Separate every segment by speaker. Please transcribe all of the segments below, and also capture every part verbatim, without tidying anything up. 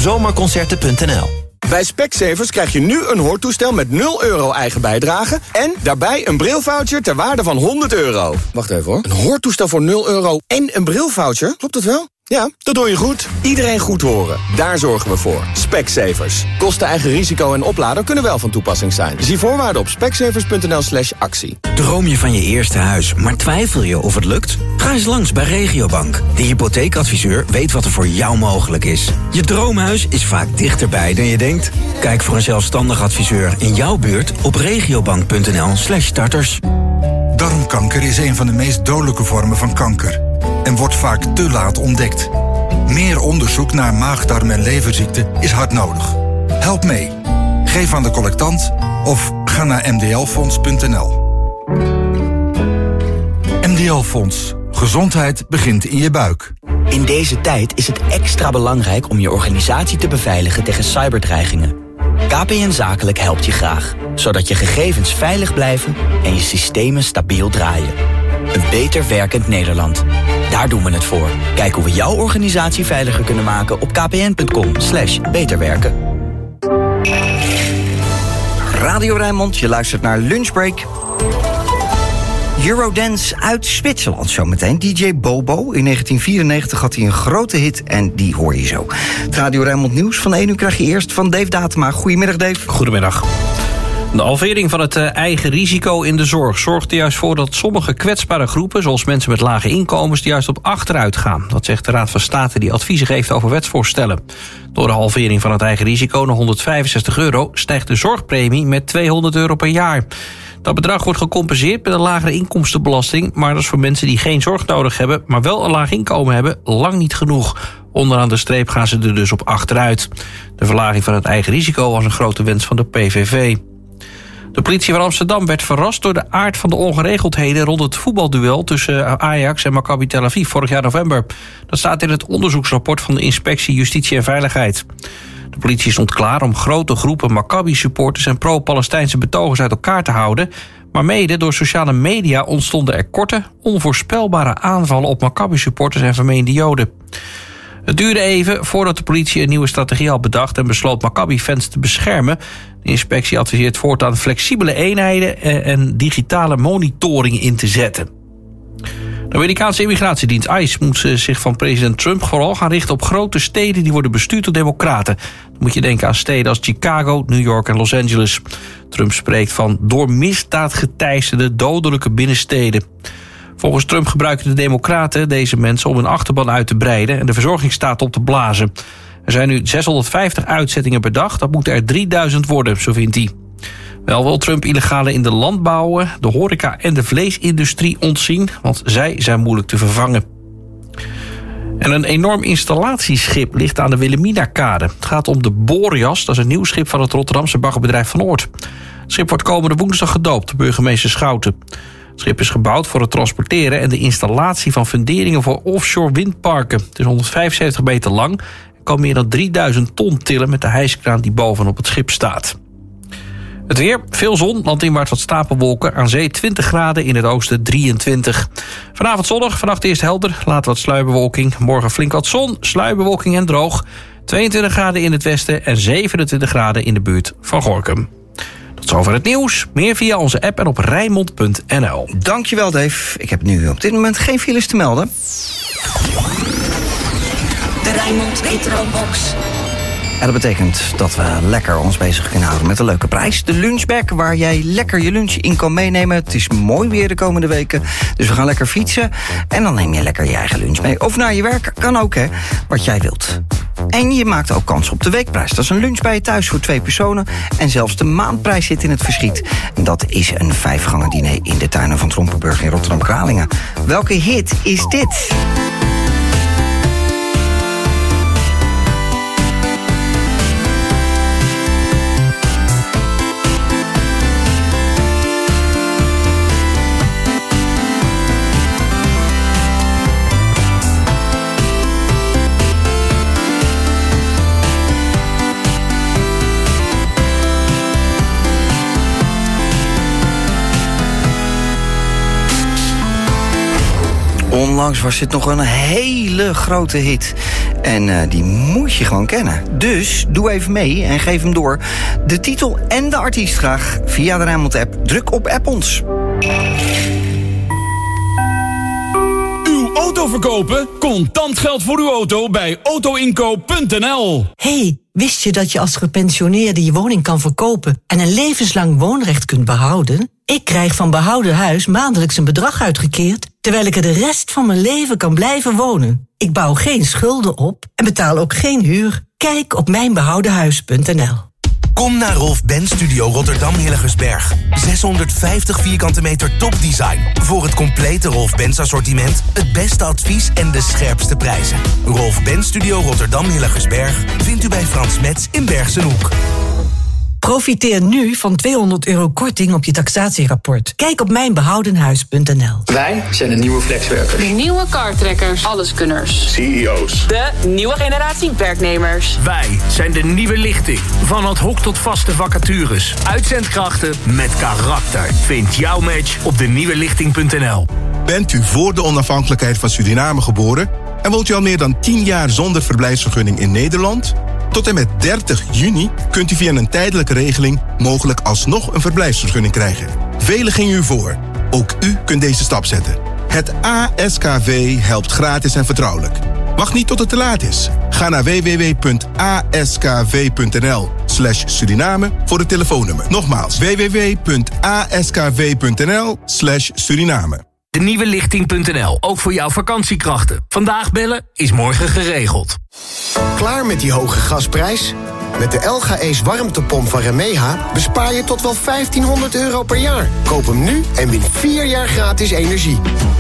Speaker 1: zomerconcerten punt n l.
Speaker 2: Bij Specsavers krijg je nu een hoortoestel met nul euro eigen bijdrage en daarbij een brilvoucher ter waarde van honderd euro. Wacht even hoor. Een hoortoestel voor nul euro en een brilvoucher? Klopt dat wel? Ja, dat doe je goed. Iedereen goed horen. Daar zorgen we voor. Specsavers. Kosten, eigen risico en oplader kunnen wel van toepassing zijn. Zie voorwaarden op specsavers punt n l slash actie.
Speaker 3: Droom je van je eerste huis, maar twijfel je of het lukt? Ga eens langs bij Regiobank. De hypotheekadviseur weet wat er voor jou mogelijk is. Je droomhuis is vaak dichterbij dan je denkt. Kijk voor een zelfstandig adviseur in jouw buurt op regiobank punt n l slash starters.
Speaker 4: Darmkanker is een van de meest dodelijke vormen van kanker en wordt vaak te laat ontdekt. Meer onderzoek naar maag-darm- en leverziekten is hard nodig. Help mee. Geef aan de collectant of ga naar m d l fonds punt n l. M D L Fonds. Gezondheid begint in je buik.
Speaker 5: In deze tijd is het extra belangrijk om je organisatie te beveiligen tegen cyberdreigingen. K P N Zakelijk helpt je graag, zodat je gegevens veilig blijven en je systemen stabiel draaien. Een beter werkend Nederland. Daar doen we het voor. Kijk hoe we jouw organisatie veiliger kunnen maken op kpn punt com slash beterwerken.
Speaker 6: Radio Rijnmond, je luistert naar Lunchbreak. Eurodance uit Zwitserland zometeen. D J Bobo. In negentien vierennegentig had hij een grote hit en die hoor je zo. Het Radio Rijnmond nieuws van één uur krijg je eerst van Dave Datema. Goedemiddag, Dave.
Speaker 7: Goedemiddag. De halvering van het eigen risico in de zorg zorgt er juist voor dat sommige kwetsbare groepen, zoals mensen met lage inkomens, juist op achteruit gaan. Dat zegt de Raad van State die adviezen geeft over wetsvoorstellen. Door de halvering van het eigen risico naar honderdvijfenzestig euro stijgt de zorgpremie met tweehonderd euro per jaar. Dat bedrag wordt gecompenseerd met een lagere inkomstenbelasting, maar dat is voor mensen die geen zorg nodig hebben, maar wel een laag inkomen hebben, lang niet genoeg. Onderaan de streep gaan ze er dus op achteruit. De verlaging van het eigen risico was een grote wens van de P V V. De politie van Amsterdam werd verrast door de aard van de ongeregeldheden rond het voetbalduel tussen Ajax en Maccabi Tel Aviv vorig jaar november. Dat staat in het onderzoeksrapport van de Inspectie Justitie en Veiligheid. De politie stond klaar om grote groepen Maccabi-supporters en pro-Palestijnse betogers uit elkaar te houden, maar mede door sociale media ontstonden er korte, onvoorspelbare aanvallen op Maccabi-supporters en vermeende Joden. Het duurde even voordat de politie een nieuwe strategie had bedacht en besloot Maccabi-fans te beschermen. De inspectie adviseert voortaan flexibele eenheden en digitale monitoring in te zetten. De Amerikaanse immigratiedienst ICE moet zich van president Trump vooral gaan richten op grote steden die worden bestuurd door democraten. Dan moet je denken aan steden als Chicago, New York en Los Angeles. Trump spreekt van door misdaad geteisterde dodelijke binnensteden. Volgens Trump gebruiken de democraten deze mensen om hun achterban uit te breiden en de verzorgingsstaat op te blazen. Er zijn nu zeshonderdvijftig uitzettingen per dag, dat moeten er drieduizend worden, zo vindt hij. Wel wil Trump illegale in de landbouw, de horeca en de vleesindustrie ontzien, want zij zijn moeilijk te vervangen. En een enorm installatieschip ligt aan de Wilhelminakade. Het gaat om de Boreas, dat is een nieuw schip van het Rotterdamse baggerbedrijf Van Oort. Het schip wordt komende woensdag gedoopt, de burgemeester Schouten. Het schip is gebouwd voor het transporteren en de installatie van funderingen voor offshore windparken. Het is honderdvijfenzeventig meter lang en kan meer dan drieduizend ton tillen met de hijskraan die bovenop het schip staat. Het weer, veel zon, landinwaarts wat stapelwolken. Aan zee twintig graden, in het oosten drieëntwintig. Vanavond zonnig, vannacht eerst helder, later wat sluierbewolking. Morgen flink wat zon, sluierbewolking en droog. tweeëntwintig graden in het westen en zevenentwintig graden in de buurt van Gorinchem. Tot zover het nieuws. Meer via onze app en op rijnmond punt n l.
Speaker 6: Dankjewel, Dave. Ik heb nu op dit moment geen files te melden.
Speaker 8: De Rijnmond Retrobox.
Speaker 6: En dat betekent dat we lekker ons bezig kunnen houden met een leuke prijs. De Lunchbag, waar jij lekker je lunch in kan meenemen. Het is mooi weer de komende weken, dus we gaan lekker fietsen. En dan neem je lekker je eigen lunch mee. Of naar je werk, kan ook hè, wat jij wilt. En je maakt ook kans op de weekprijs. Dat is een lunch bij je thuis voor twee personen. En zelfs de maandprijs zit in het verschiet. En dat is een vijfgangen diner in de tuinen van Trompenburg in Rotterdam-Kralingen. Welke hit is dit? onlangs was dit nog een hele grote hit. En uh, die moet je gewoon kennen. Dus doe even mee en geef hem door. De titel en de artiest graag via de Rijnmond-app. Druk op App ons.
Speaker 1: Uw auto verkopen? Contant geld voor uw auto bij autoinkoop punt n l.
Speaker 9: Hey, wist je dat je als gepensioneerde je woning kan verkopen en een levenslang woonrecht kunt behouden? Ik krijg van Behouden Huis maandelijks een bedrag uitgekeerd, terwijl ik er de rest van mijn leven kan blijven wonen. Ik bouw geen schulden op en betaal ook geen huur. Kijk op mijn behouden huis punt n l.
Speaker 10: Kom naar Rolf Benz Studio Rotterdam Hilligersberg. zeshonderdvijftig vierkante meter topdesign. Voor het complete Rolf Benz assortiment, het beste advies en de scherpste prijzen. Rolf Benz Studio Rotterdam Hilligersberg vindt u bij Frans Metz in Bergsenhoek.
Speaker 9: Profiteer nu van tweehonderd euro korting op je taxatierapport. Kijk op mijn behouden huis punt n l.
Speaker 11: Wij zijn de nieuwe flexwerkers.
Speaker 12: De nieuwe kartrekkers. Alleskunners.
Speaker 11: C E O's.
Speaker 12: De nieuwe generatie werknemers.
Speaker 13: Wij zijn de nieuwe lichting. Van ad hoc tot vaste vacatures. Uitzendkrachten met karakter. Vind jouw match op de nieuwe lichting punt n l.
Speaker 14: Bent u voor de onafhankelijkheid van Suriname geboren en woont u al meer dan tien jaar zonder verblijfsvergunning in Nederland? Tot en met dertig juni kunt u via een tijdelijke regeling mogelijk alsnog een verblijfsvergunning krijgen. Velen gingen u voor. Ook u kunt deze stap zetten. Het A S K V helpt gratis en vertrouwelijk. Wacht niet tot het te laat is. Ga naar w w w punt a s k v punt n l slash Suriname voor het telefoonnummer. Nogmaals, w w w punt a s k v punt n l slash Suriname.
Speaker 13: De nieuwe lichting punt n l, ook voor jouw vakantiekrachten. Vandaag bellen is morgen geregeld.
Speaker 15: Klaar met die hoge gasprijs? Met de L G E's warmtepomp van Remeha bespaar je tot wel vijftienhonderd euro per jaar. Koop hem nu en win vier jaar gratis energie.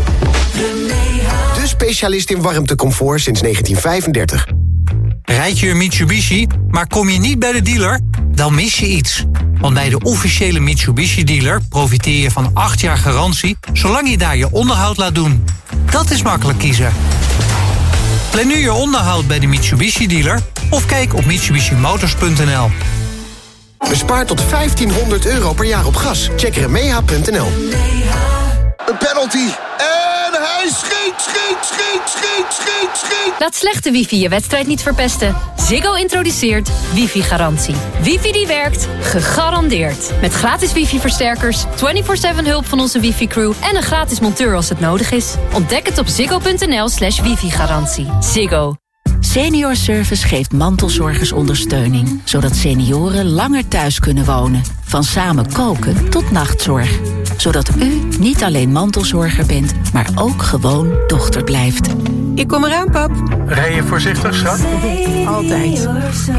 Speaker 15: De specialist in warmtecomfort sinds negentien vijfendertig.
Speaker 16: Rijd je een Mitsubishi, maar kom je niet bij de dealer? Dan mis je iets. Want bij de officiële Mitsubishi-dealer profiteer je van acht jaar garantie, zolang je daar je onderhoud laat doen. Dat is makkelijk kiezen. Plan nu je onderhoud bij de Mitsubishi-dealer of kijk op mitsubishi motors punt n l.
Speaker 15: Bespaar tot vijftienhonderd euro per jaar op gas. Check remeha punt n l.
Speaker 17: Een penalty. En hij schiet, schiet, schiet, schiet, schiet, schiet.
Speaker 18: Laat slechte wifi je wedstrijd niet verpesten. Ziggo introduceert wifi-garantie. Wifi die werkt, gegarandeerd. Met gratis wifi-versterkers, vierentwintig zeven hulp van onze wifi-crew en een gratis monteur als het nodig is. Ontdek het op ziggo punt n l slash wifi-garantie. Ziggo.
Speaker 19: Senior Service geeft mantelzorgers ondersteuning, zodat senioren langer thuis kunnen wonen. Van samen koken tot nachtzorg. Zodat u niet alleen mantelzorger bent, maar ook gewoon dochter blijft.
Speaker 20: Ik kom eraan, pap.
Speaker 21: Rij je voorzichtig, schat?
Speaker 20: Altijd.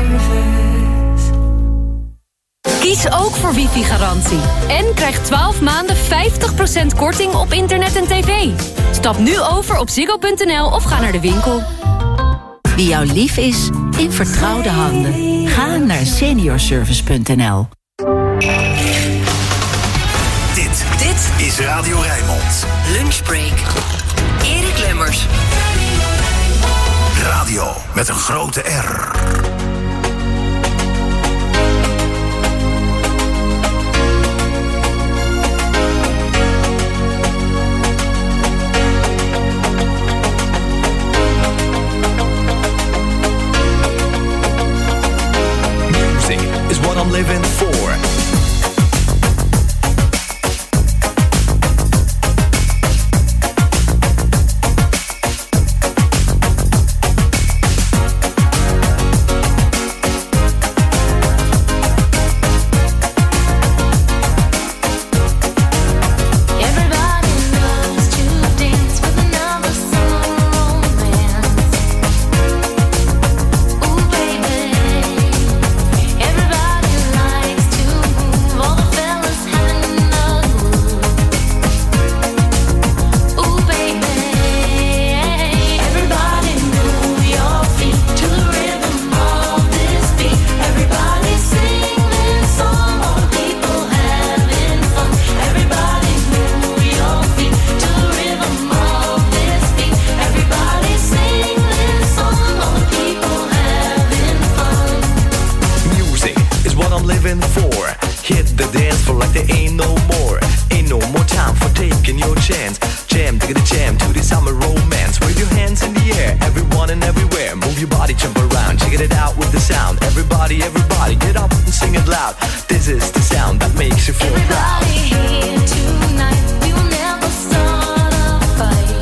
Speaker 18: Kies ook voor wifi-garantie. En krijg twaalf maanden vijftig procent korting op internet en tv. Stap nu over op ziggo punt n l of ga naar de winkel.
Speaker 19: Wie jou lief is, in vertrouwde handen. Ga naar senior service punt n l.
Speaker 10: Dit, dit is Radio Rijnmond.
Speaker 8: Lunchbreak. Erik Lemmers.
Speaker 10: Radio met een grote R.
Speaker 22: Music is what I'm living for. Ain't no more time for taking your chance. Jam, take the jam to the summer roll. anywhere, everyone and everywhere. Move your body, jump around, check it out with the sound. Everybody, everybody, get up and sing it loud. This is the sound that makes you feel proud.
Speaker 2: Everybody here tonight, we will never start a fight.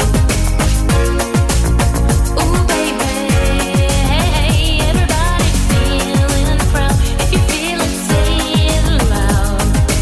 Speaker 2: Ooh, baby, everybody feeling proud. If you feel it, say it loud.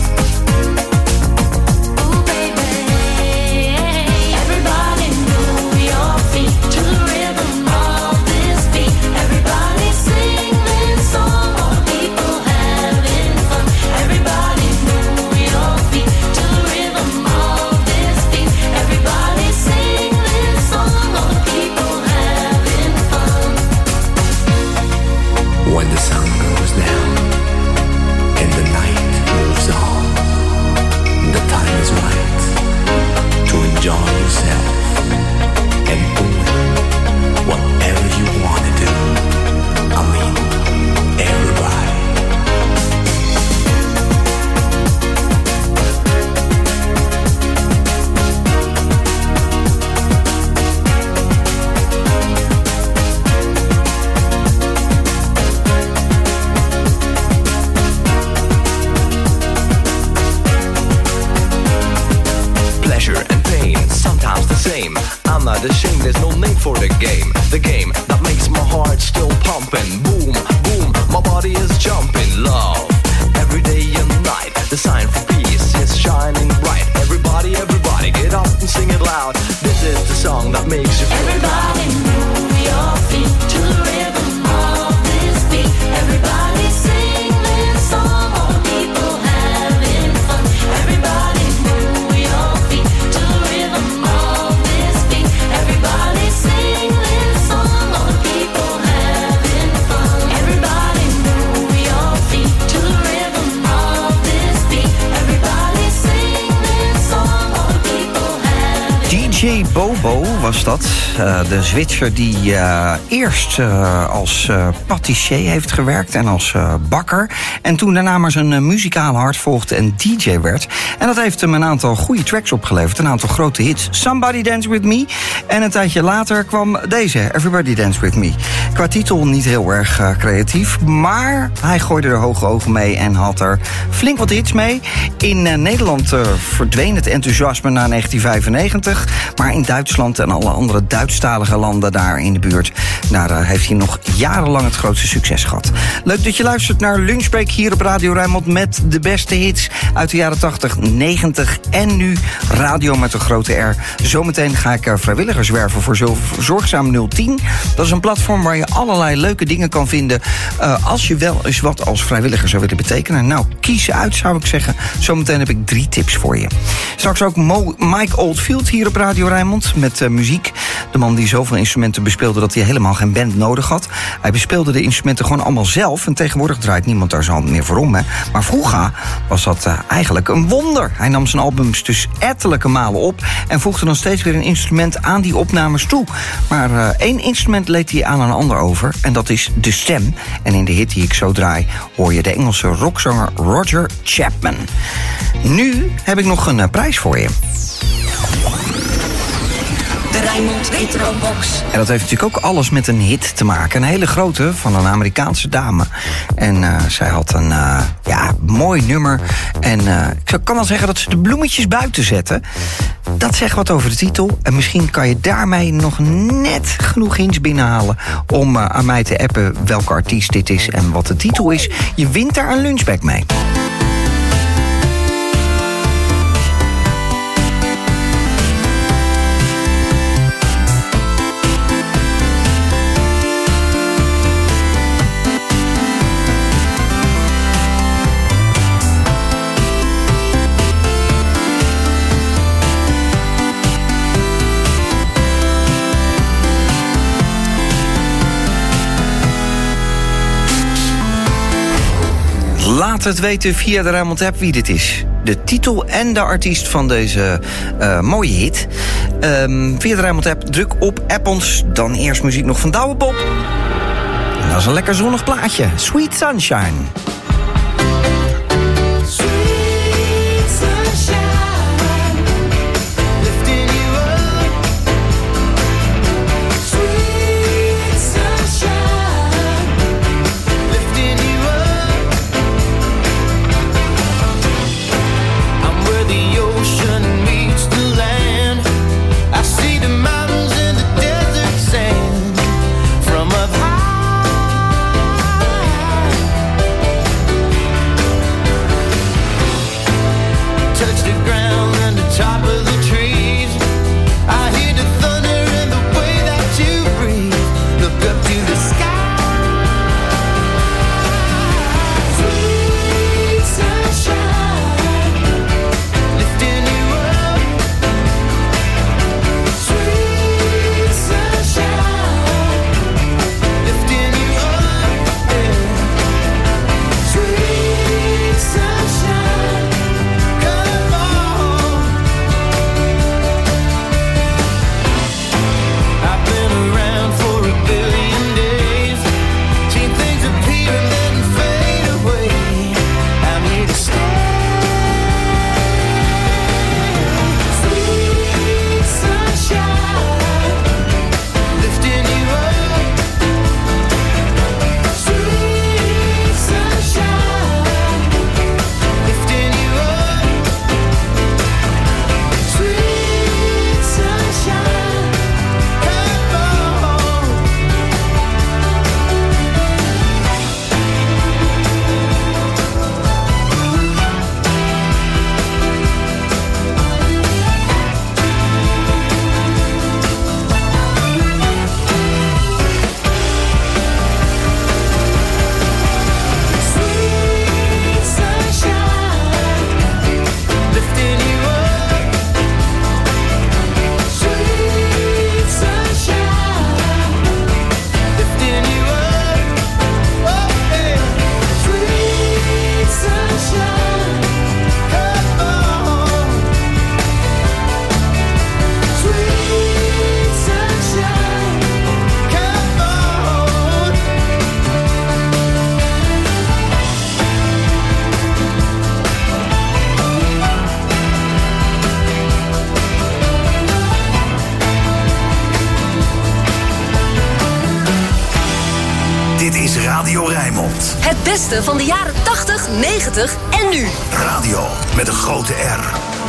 Speaker 2: Ooh, baby, everybody move your feet to the rhythm of this beat. Everybody sing this song, all the people having fun. Everybody move your feet to the rhythm of this beat. Everybody sing this song, all the people having fun.
Speaker 22: When the sun goes down and the night moves on, the time is right to enjoy yourself and doing whatever you want to do. I mean, everybody. Pleasure and pain, sometimes the same. I'm not ashamed, there's no name for the game. The game that makes my heart still pumping. Boom, boom, my body is jumping. Love, every day and night. The sign for peace is shining bright. Everybody, everybody, get up and sing it loud. This is the song that makes you feel
Speaker 2: Everybody move your feet to the rhythm of this beat. Everybody sing this song, all the people having fun. Everybody move your feet to the rhythm of this beat. Everybody sing this song, all the people having fun. Everybody move your feet to the rhythm of this beat. Everybody sing this song, all the people having
Speaker 6: D J Bobo was dat. Uh, de Zwitser die uh, eerst uh, als uh, patissier heeft gewerkt en als uh, bakker. En toen daarna maar zijn uh, muzikale hart volgde en D J werd. En dat heeft hem een aantal goede tracks opgeleverd. Een aantal grote hits. Somebody Dance With Me. En een tijdje later kwam deze, Everybody Dance With Me. Qua titel niet heel erg uh, creatief. Maar hij gooide er hoge ogen mee en had er flink wat hits mee. In uh, Nederland uh, verdween het enthousiasme na negentien vijfennegentig. Maar in Duitsland en alle andere Duitsstalige landen daar in de buurt, daar uh, heeft hij nog jarenlang het grootste succes gehad. Leuk dat je luistert naar Lunchbreak hier op Radio Rijnmond met de beste hits uit de jaren tachtig, negentig en nu radio met een grote R. Zometeen ga ik uh, vrijwilligers werven voor Zorgzaam nul tien. Dat is een platform waar je allerlei leuke dingen kan vinden uh, als je wel eens wat als vrijwilliger zou willen betekenen. Nou, kies ze uit, zou ik zeggen. Zometeen heb ik drie tips voor je. Straks ook Mo- Mike Oldfield hier op Radio Rijnmond met uh, muziek. De man die zoveel instrumenten bespeelde dat hij helemaal geen band nodig had. Hij bespeelde de instrumenten gewoon allemaal zelf. En tegenwoordig draait niemand daar zo meer voor om. Hè. Maar vroeger was dat uh, eigenlijk een wonder. Hij nam zijn albums dus ettelijke malen op en voegde dan steeds weer een instrument aan die opnames toe. Maar uh, één instrument leed hij aan een ander over. En dat is de stem. En in de hit die ik zo draai hoor je de Engelse rockzanger Roger Chapman. Nu heb ik nog een uh, prijs voor je.
Speaker 8: De Rijnmond Retro Box.
Speaker 6: En dat heeft natuurlijk ook alles met een hit te maken. Een hele grote van een Amerikaanse dame. En uh, zij had een uh, ja, mooi nummer. En uh, ik kan wel zeggen dat ze de bloemetjes buiten zetten. Dat zegt wat over de titel. En misschien kan je daarmee nog net genoeg hints binnenhalen om uh, aan mij te appen welke artiest dit is en wat de titel is. Je wint daar een lunchbag mee. Laat het weten via de Rijnmond app wie dit is. De titel en de artiest van deze uh, mooie hit. Um, via de Rijnmond app, druk op app ons. Dan eerst muziek nog van Douwe Bob. En dat is een lekker zonnig plaatje. Sweet Sunshine.
Speaker 2: Sweet
Speaker 3: Rijnmond.
Speaker 4: Het beste van de jaren tachtig, negentig en nu.
Speaker 3: Radio met een grote R.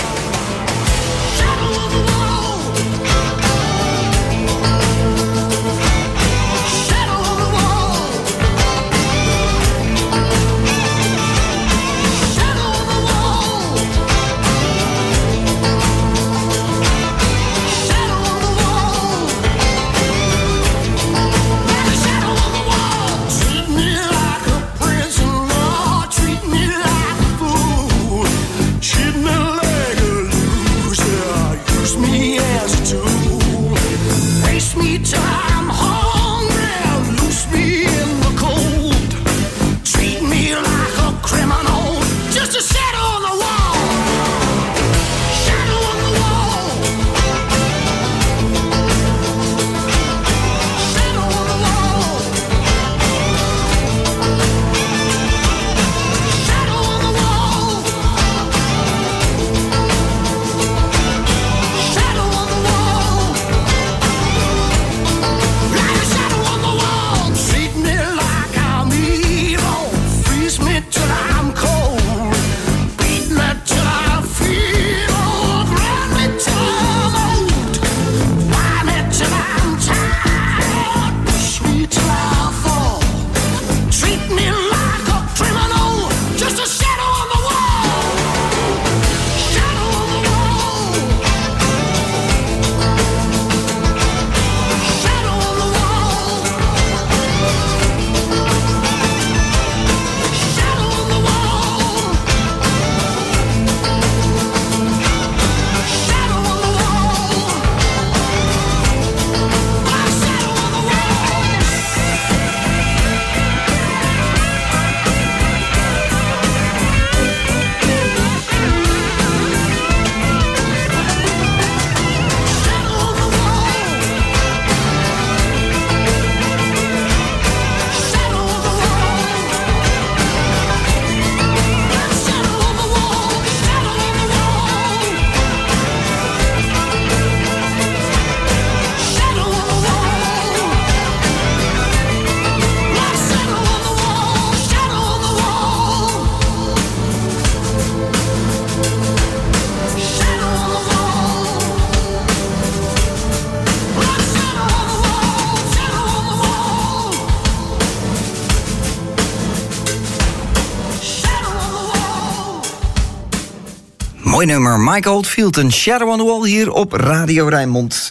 Speaker 6: Mooi nummer, Mike Oldfield en Shadow on the Wall hier op Radio Rijnmond.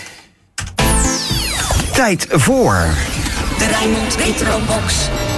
Speaker 6: Tijd voor...
Speaker 8: De Rijnmond Retrobox.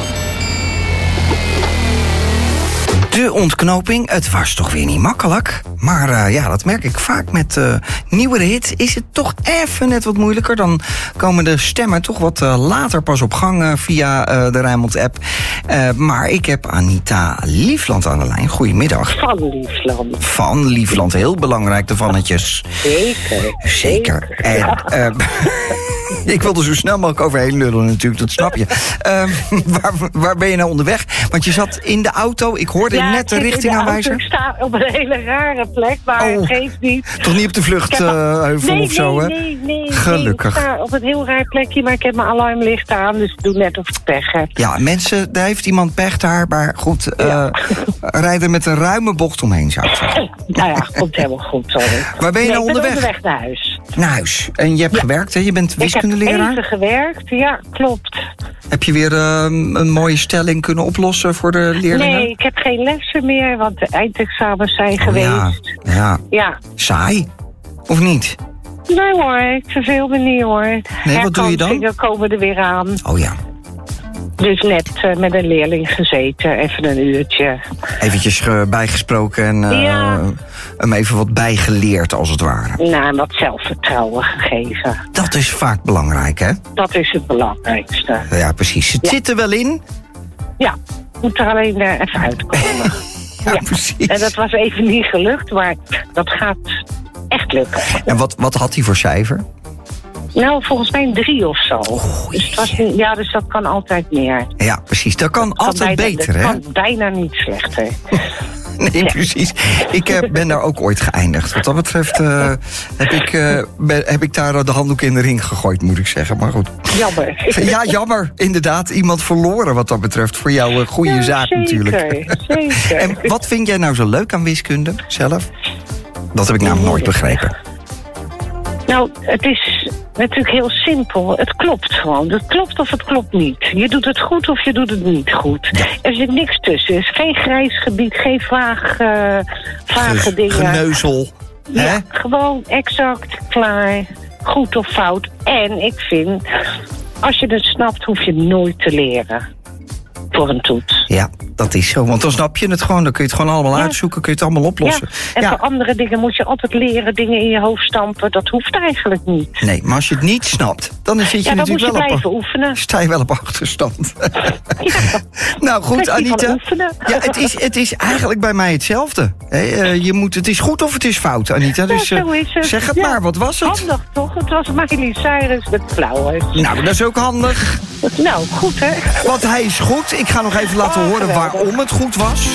Speaker 6: De ontknoping, het was toch weer niet makkelijk. Maar uh, ja, dat merk ik vaak met uh, nieuwere hits. Is het toch even net wat moeilijker. Dan komen de stemmen toch wat uh, later pas op gang uh, via uh, de Rijnmond-app. Uh, maar ik heb Anita Liefland aan de lijn. Goedemiddag.
Speaker 23: Van Liefland.
Speaker 6: Van Liefland, heel belangrijk, de vannetjes.
Speaker 23: Zeker.
Speaker 6: Zeker. En, uh, ik wilde zo snel mogelijk overheen lullen natuurlijk, dat snap je. Uh, waar, waar ben je nou onderweg? Want je zat in de auto, ik hoorde
Speaker 23: ja,
Speaker 6: net de richtingaanwijzer.
Speaker 23: Ik sta op een hele rare plek, maar
Speaker 6: oh,
Speaker 23: het geeft niet.
Speaker 6: Toch niet op de vluchtheuvel uh,
Speaker 23: nee,
Speaker 6: of zo,
Speaker 23: nee,
Speaker 6: hè?
Speaker 23: Nee, nee,
Speaker 6: gelukkig.
Speaker 23: Nee, ik sta op een heel raar plekje, maar ik heb mijn alarmlicht aan, dus ik doe net of ik pech heb.
Speaker 6: Ja, mensen, daar heeft iemand pech daar, maar goed, uh, ja. rijden met een ruime bocht omheen, zou ik zeggen.
Speaker 23: Nou ja, komt helemaal goed, sorry.
Speaker 6: Waar ben je
Speaker 23: nee,
Speaker 6: nou onderweg?
Speaker 23: Ik ben onderweg naar huis.
Speaker 6: Naar huis. En je hebt
Speaker 23: ja.
Speaker 6: gewerkt, hè? Je bent wiskundeleraar?
Speaker 23: Ik heb even gewerkt, ja, klopt.
Speaker 6: Heb je weer uh, een mooie stelling kunnen oplossen voor de leerlingen?
Speaker 23: Nee, ik heb geen lessen meer, want de eindexamens zijn
Speaker 6: oh,
Speaker 23: geweest.
Speaker 6: Ja, ja.
Speaker 23: ja.
Speaker 6: Saai? Of niet?
Speaker 23: Nee hoor, ik verveel me niet hoor.
Speaker 6: Nee, wat doe je dan?
Speaker 23: Herkansingen komen er weer aan.
Speaker 6: Oh ja.
Speaker 23: Dus net uh, met een leerling gezeten, even een uurtje.
Speaker 6: Eventjes uh, bijgesproken en uh, ja. hem even wat bijgeleerd als het ware.
Speaker 23: Nou, wat zelfvertrouwen gegeven.
Speaker 6: Dat is vaak belangrijk, hè?
Speaker 23: Dat is het belangrijkste.
Speaker 6: Ja, precies. Het ja. zit er wel in.
Speaker 23: Ja, moet er alleen uh, even uitkomen.
Speaker 6: ja, ja, precies.
Speaker 23: En dat was even niet gelukt, maar dat gaat echt lukken.
Speaker 6: En wat, wat had hij voor cijfer?
Speaker 23: Nou, volgens mij een drie of zo.
Speaker 6: Oh,
Speaker 23: dus het was, ja, dus dat kan altijd meer.
Speaker 6: Ja, precies. Dat kan dat altijd kan bijna, beter,
Speaker 23: dat
Speaker 6: hè?
Speaker 23: Dat kan bijna niet slechter.
Speaker 6: Nee, ja. precies. Ik uh, ben daar ook ooit geëindigd. Wat dat betreft uh, heb, ik, uh, ben, heb ik daar de handdoek in de ring gegooid, moet ik zeggen. Maar goed.
Speaker 23: Jammer.
Speaker 6: Ja, jammer. Inderdaad, iemand verloren wat dat betreft. Voor jouw uh, goede ja, zaak
Speaker 23: zeker,
Speaker 6: natuurlijk.
Speaker 23: Zeker.
Speaker 6: En wat vind jij nou zo leuk aan wiskunde zelf? Dat heb ik namelijk nooit begrepen.
Speaker 23: Nou, het is natuurlijk heel simpel. Het klopt gewoon. Het klopt of het klopt niet. Je doet het goed of je doet het niet goed. Er zit niks tussen. Er is geen grijs gebied, geen vaag, uh, vage Ge- dingen.
Speaker 6: Geneuzel.
Speaker 23: Ja,
Speaker 6: hè?
Speaker 23: Gewoon exact, klaar. Goed of fout. En ik vind, als je het snapt, hoef je nooit te leren. Voor een toets.
Speaker 6: Ja, dat is zo. Want dan snap je het gewoon. Dan kun je het gewoon allemaal ja. uitzoeken. Kun je het allemaal oplossen.
Speaker 23: Ja. En ja. voor andere dingen moet je altijd leren. Dingen in je hoofd stampen. Dat hoeft eigenlijk niet.
Speaker 6: Nee, maar als je het niet snapt, dan zit je
Speaker 23: ja,
Speaker 6: natuurlijk
Speaker 23: dan moet je
Speaker 6: wel
Speaker 23: blijven
Speaker 6: op...
Speaker 23: oefenen.
Speaker 6: Sta je wel op achterstand. Ja. Nou goed, Anita. Ja, het is, het is eigenlijk bij mij hetzelfde. He, uh, je moet, het is goed of het is fout, Anita. Dus uh,
Speaker 23: ja,
Speaker 6: zeg het
Speaker 23: ja.
Speaker 6: maar, wat was het?
Speaker 23: Handig toch? Het was Miley Cyrus met Flowers.
Speaker 6: Nou, dat is ook handig.
Speaker 23: Nou, goed hè.
Speaker 6: Want hij is goed. Ik ga nog even laten oh, horen geweldig. waarom het goed was.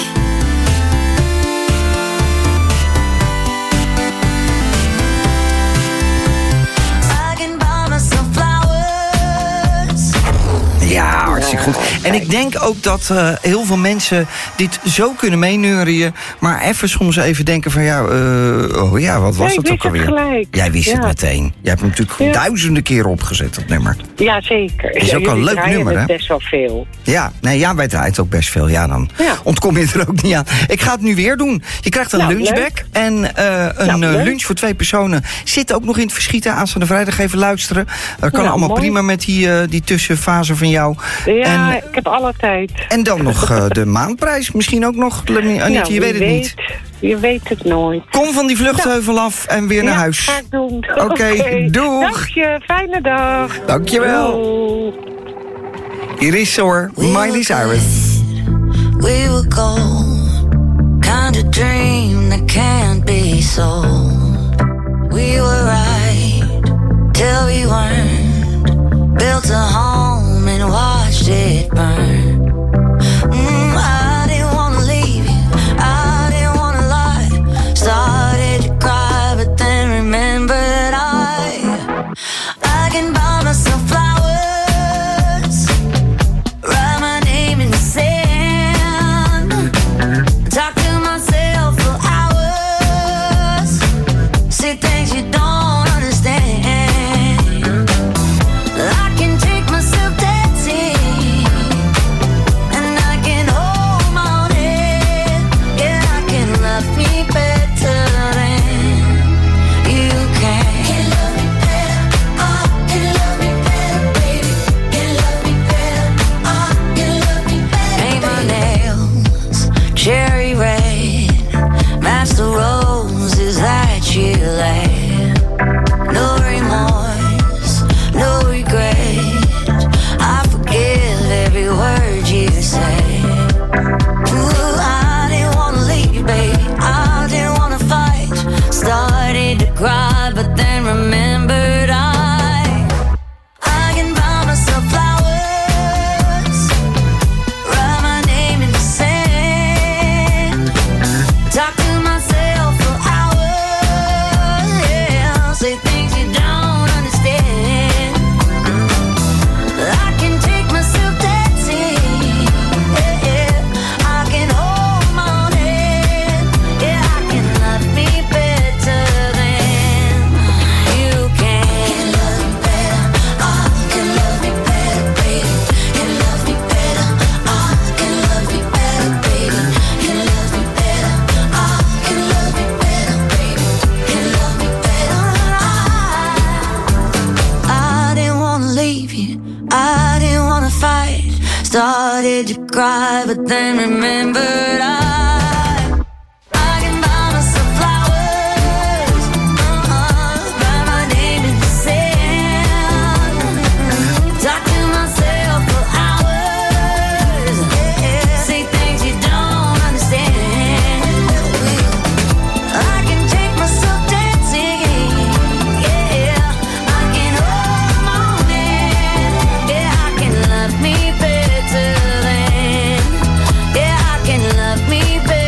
Speaker 6: Ja, hartstikke goed. En ik denk ook dat uh, heel veel mensen dit zo kunnen meeneurien, maar even soms even denken van ja, uh, oh ja, wat was
Speaker 23: ja,
Speaker 6: dat ook alweer?
Speaker 23: Gelijk.
Speaker 6: Jij wist ja. het meteen. Jij hebt hem natuurlijk ja. duizenden keren opgezet, dat nummer.
Speaker 23: Ja, zeker.
Speaker 6: Het is
Speaker 23: ja,
Speaker 6: ook een leuk nummer, hè?
Speaker 23: best wel veel.
Speaker 6: Ja, nee, ja, wij draaien het ook best veel. Ja, dan ja. ontkom je er ook niet aan. Ik ga het nu weer doen. Je krijgt een nou, lunchback en uh, een nou, uh, lunch voor twee personen. Zit ook nog in het verschieten. Aanstaande vrijdag even luisteren. Dat kan nou, allemaal mooi. prima met die, uh, die tussenfase van jou.
Speaker 23: Ja,
Speaker 6: en,
Speaker 23: ik heb alle tijd.
Speaker 6: En dan nog uh, de maandprijs. Misschien ook nog. Anita, nou, je weet het weet, niet.
Speaker 23: Je weet het nooit.
Speaker 6: Kom van die vluchtheuvel nou, af en weer
Speaker 23: ja,
Speaker 6: naar huis.
Speaker 23: Ga ik doen.
Speaker 6: Oké, okay,
Speaker 23: okay.
Speaker 6: doeg.
Speaker 23: Dank je, fijne dag.
Speaker 6: Dank je wel. Hier is hoor, Miley Cyrus.
Speaker 2: We were gold, kind of dream that can't be sold. We were right till we weren't. Built a home and watched it burn. Mm, I didn't wanna leave you, I didn't wanna lie. Started to cry, but then remembered I I can buy myself flowers, write my name in the sand, talk to myself for hours, say things you don't understand. I can take myself dancing, and I can hold my own head. Yeah, I can love me better than you can. Can love me better, oh, can love me better, baby. Can love me better, oh, can love me better. Paint my nails cherry red, match the roses that you laid. No remorse, no regret. I forgive every word you say. Ooh, I didn't wanna leave, babe. I didn't wanna fight. Started to cry, but then remembered I I can buy myself flowers, write my name in the sand, talk to myself for hours. Yeah, say things you don't understand. I can take myself dancing, yeah, yeah. I can hold my own head, yeah, I can love me better than you can. Can love me better, oh, can love me better, baby. Can love me better, oh, can love me better, baby. Can love me better, oh, can love me better, baby. Can love me better, I I didn't wanna leave you, I didn't wanna fight. Started to cry, but then remembered I I can buy myself flowers, uh-uh, write my name in the sand, talk to myself for hours, yeah, say things you don't understand. I can take myself dancing, yeah, I can hold my own hand, yeah, I can love me better than, yeah, I can love me better.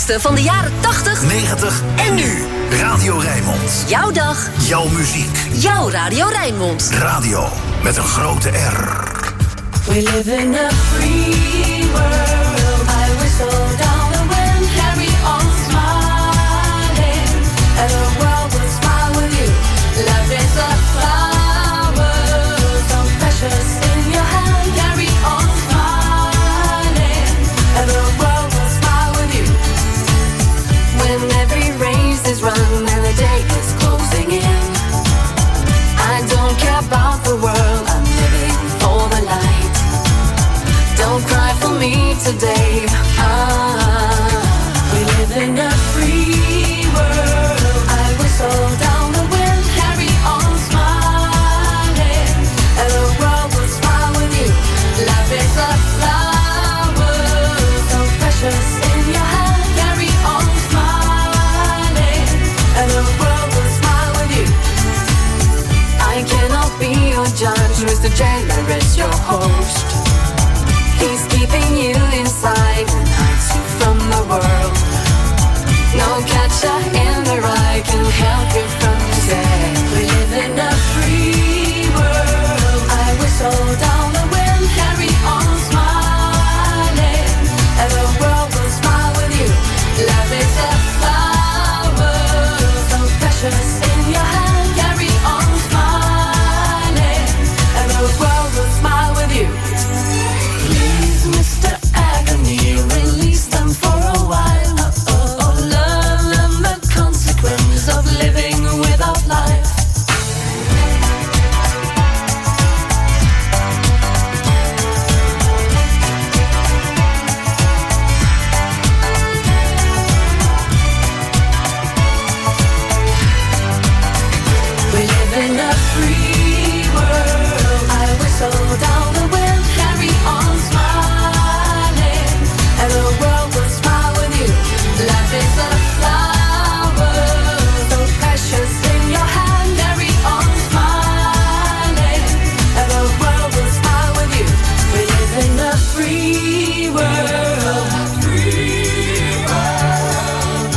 Speaker 4: leukste van de jaren tachtig,
Speaker 3: negentig en nu. Radio Rijnmond.
Speaker 4: Jouw dag.
Speaker 3: Jouw muziek.
Speaker 4: Jouw Radio Rijnmond.
Speaker 3: Radio met een grote R.
Speaker 2: We live in a free world. I whistle down the wind, carry on smiling, and the world will smile with you. Love is a flower, so precious in your hand. Carry on smiling, and the world will smile with you. When every race is run and the day is closing in, I don't care about the world. I'm living for the light. Don't cry for me today. Ah, we live in a free world. I whistle down the wind, carry on smiling, and the world will smile with you. Life is a flower, so precious in your hand. Carry on smiling, and the world will smile with you. I cannot be your judge, Mister Jailer is your host. He's keeping you inside and hides you from the world. No catcher in the rye can help you from today. We live in a free world. I whistle down the wind, carry on smiling, and the world will smile with you. Love is a flower, so precious in your hand. Carry on smiling, and the world will smile with you. Mister Agony, release them for a while. Oh, oh, oh, learn them the consequence of living without life. We live in a free world. I whistle down the wind, carry on smiling, and the world will smile with you. Life is a flower, so precious in your hand. Carry on smiling, and the world will smile with you. We live in a free world. Free world.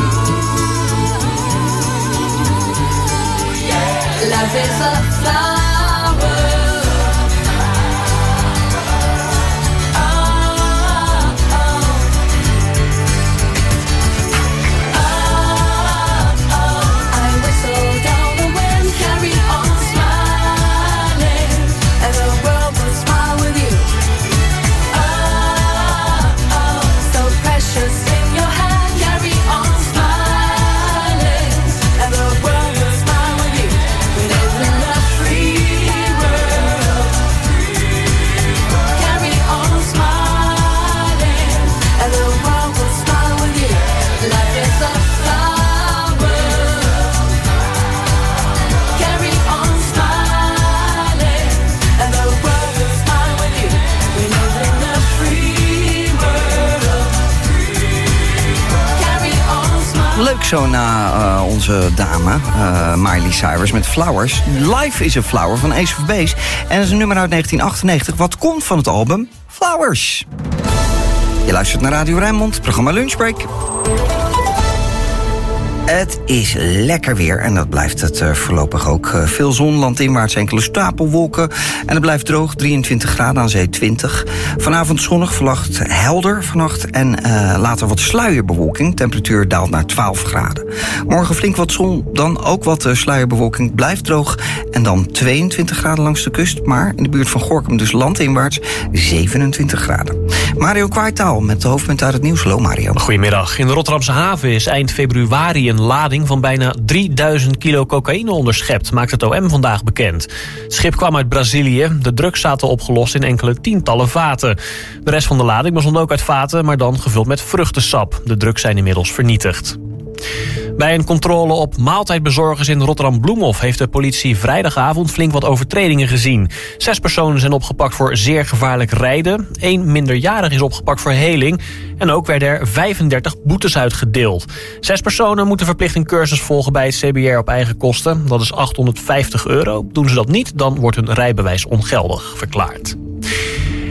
Speaker 2: Ooh, yeah. Life is a flower.
Speaker 6: Leuk zo na uh, onze dame, uh, Miley Cyrus met Flowers. Life is a Flower van Ace of Base. En dat is een nummer uit negentien achtennegentig. Wat komt van het album Flowers. Je luistert naar Radio Rijnmond, programma Lunchbreak. Het is lekker weer en dat blijft het uh, voorlopig ook. Uh, veel zon, landinwaarts enkele stapelwolken. En het blijft droog, drieëntwintig graden aan zee, twintig. Vanavond zonnig, vannacht helder vannacht. En uh, later wat sluierbewolking. Temperatuur daalt naar twaalf graden. Morgen flink wat zon, dan ook wat uh, sluierbewolking. Blijft droog en dan tweeëntwintig graden langs de kust. Maar in de buurt van Gorinchem, dus landinwaarts, zevenentwintig graden. Mario Kwaitaal met de hoofdpunt uit het nieuws. Hallo Mario.
Speaker 1: Goedemiddag. In de Rotterdamse haven is eind februari een lading van bijna drieduizend kilo cocaïne onderschept, maakt het O M vandaag bekend. Het schip kwam uit Brazilië. De drugs zaten opgelost in enkele tientallen vaten. De rest van de lading bestond ook uit vaten, maar dan gevuld met vruchtensap. De drugs zijn inmiddels vernietigd. Bij een controle op maaltijdbezorgers in Rotterdam-Bloemhof heeft de politie vrijdagavond flink wat overtredingen gezien. Zes personen zijn opgepakt voor zeer gevaarlijk rijden. Eén minderjarig is opgepakt voor heling. En ook werden er vijfendertig boetes uitgedeeld. Zes personen moeten verplicht een cursus volgen bij het C B R op eigen kosten. Dat is achthonderdvijftig euro. Doen ze dat niet, dan wordt hun rijbewijs ongeldig verklaard.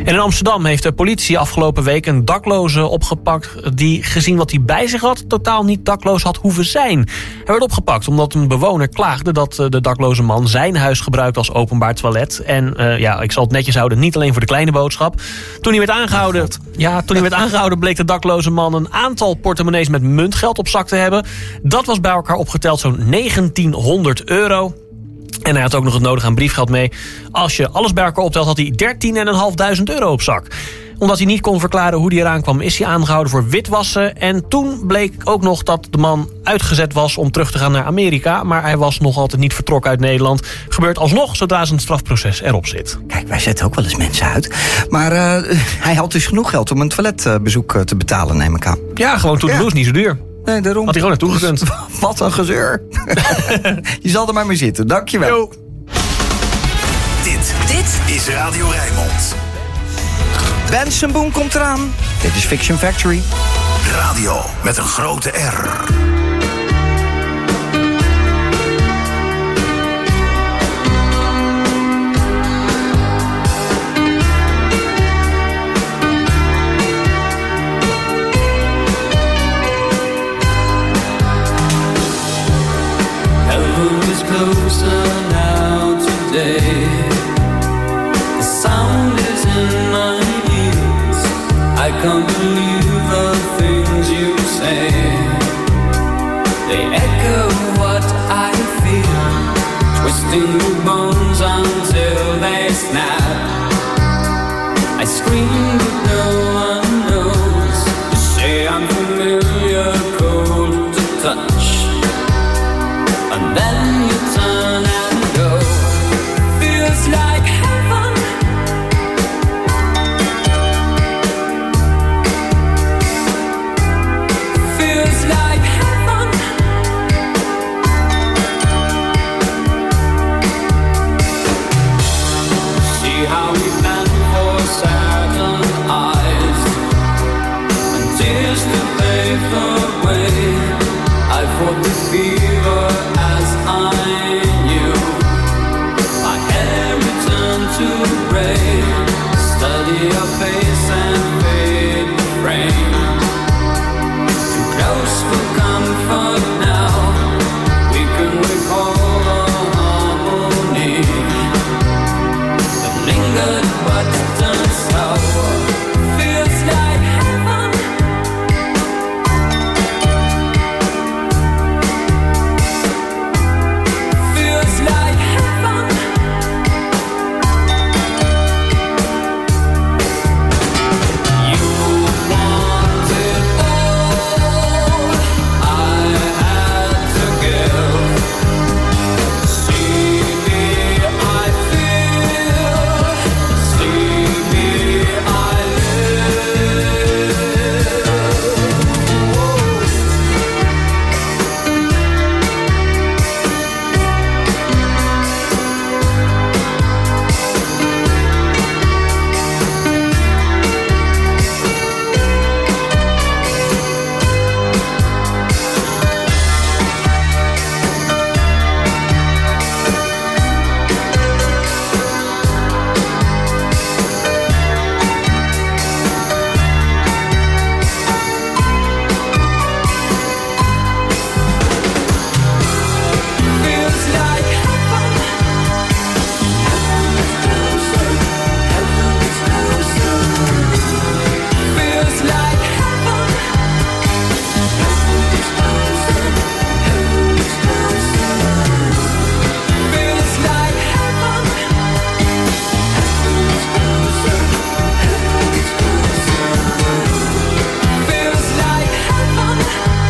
Speaker 1: En in Amsterdam heeft de politie afgelopen week een dakloze opgepakt die, gezien wat hij bij zich had, totaal niet dakloos had hoeven zijn. Hij werd opgepakt omdat een bewoner klaagde dat de dakloze man zijn huis gebruikte als openbaar toilet. En uh, ja, ik zal het netjes houden, niet alleen voor de kleine boodschap. Toen hij werd aangehouden, ja, toen hij werd aangehouden bleek de dakloze man een aantal portemonnees met muntgeld op zak te hebben. Dat was bij elkaar opgeteld zo'n negentienhonderd euro. En hij had ook nog het nodige aan briefgeld mee. Als je alles bij elkaar optelt, had hij dertienduizend vijfhonderd euro op zak. Omdat hij niet kon verklaren hoe hij eraan kwam, is hij aangehouden voor witwassen. En toen bleek ook nog dat de man uitgezet was om terug te gaan naar Amerika. Maar hij was nog altijd niet vertrokken uit Nederland. Gebeurt alsnog zodra zijn strafproces erop zit.
Speaker 6: Kijk, wij zetten ook wel eens mensen uit. Maar uh, hij had dus genoeg geld om een toiletbezoek uh, te betalen, neem ik aan.
Speaker 1: Ja, gewoon toen de bloes, niet zo duur.
Speaker 6: Nee, daarom.
Speaker 1: Had hij gewoon naartoe gekund.
Speaker 6: Wat een gezeur. Je zal er maar mee zitten. Dankjewel.
Speaker 1: Yo.
Speaker 3: Dit, dit is Radio Rijnmond.
Speaker 6: Benson Boone komt eraan. Dit is Fiction Factory.
Speaker 3: Radio met een grote R.
Speaker 2: Closer now today. The sound is in my ears. I can't believe the things you say. They echo what I feel, twisting the bones until they snap. I scream but no one knows. You say I'm familiar, cold to touch. And then you turn and go. Feels like heaven. Feels like heaven. See how we bend for certain eyes, and tears to pave the way. I fought the fever as I knew. My hair returned to gray. Study your face and fade the frame. Too close for comfort now. We can recall the harmony that lingered but turned sour. Feels like heaven. Feels like heaven. You want it all. I had to give. See me, I feel. See me, I live. Feels like heaven. Feels like heaven. Feels like heaven. Feels like heaven.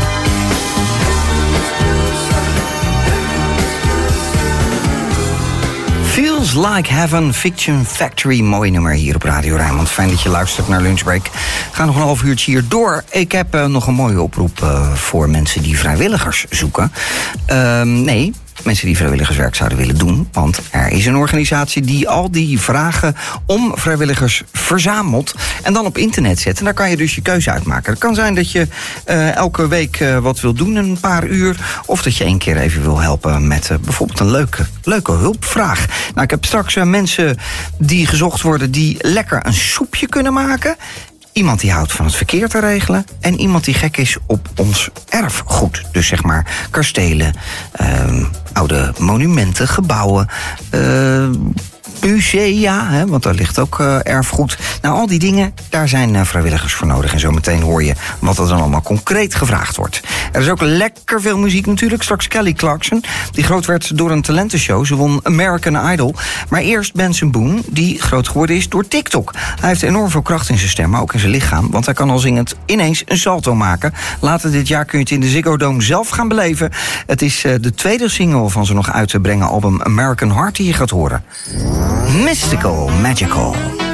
Speaker 6: Feels Like Heaven, Fiction Factory. Mooi nummer hier op Radio Rijnmond. Fijn dat je luistert naar Lunchbreak. We gaan nog een half uurtje hier door. Ik heb uh, nog een mooie oproep uh, voor mensen die vrijwilligers zoeken. Uh, nee, mensen die vrijwilligerswerk zouden willen doen. Want er is een organisatie die al die vragen om vrijwilligers verzamelt en dan op internet zet. En daar kan je dus je keuze uitmaken. Het kan zijn dat je uh, elke week uh, wat wil doen, een paar uur. Of dat je één keer even wil helpen met uh, bijvoorbeeld een leuke, leuke hulpvraag. Nou, ik heb straks uh, mensen die gezocht worden die lekker een soepje kunnen maken. Iemand die houdt van het verkeer te regelen. En iemand die gek is op ons erfgoed. Dus zeg maar kastelen, uh, oude monumenten, gebouwen, Uh, musea, hè, want daar ligt ook uh, erfgoed. Nou, al die dingen, daar zijn uh, vrijwilligers voor nodig. En zometeen hoor je wat er dan allemaal concreet gevraagd wordt. Er is ook lekker veel muziek natuurlijk. Straks Kelly Clarkson, die groot werd door een talentenshow. Ze won American Idol. Maar eerst Benson Boone, die groot geworden is door TikTok. Hij heeft enorm veel kracht in zijn stem, maar ook in zijn lichaam. Want hij kan al zingend ineens een salto maken. Later dit jaar kun je het in de Ziggo Dome zelf gaan beleven. Het is uh, de tweede single van zijn nog uit te brengen album American Heart die je gaat horen. Mystical, magical.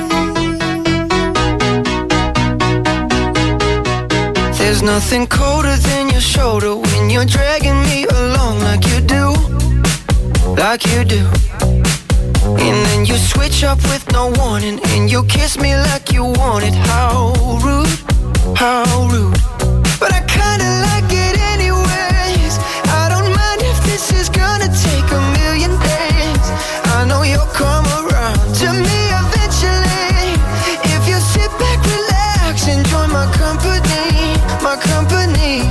Speaker 5: There's nothing colder than your shoulder when you're dragging me along like you do, like you do. And then you switch up with no warning and you kiss me like you want it. How rude, how rude. But I kinda like it anyways. I don't mind if this is gonna take a million days. I know you'll come around to me eventually. If you sit back, relax, enjoy my company, my company.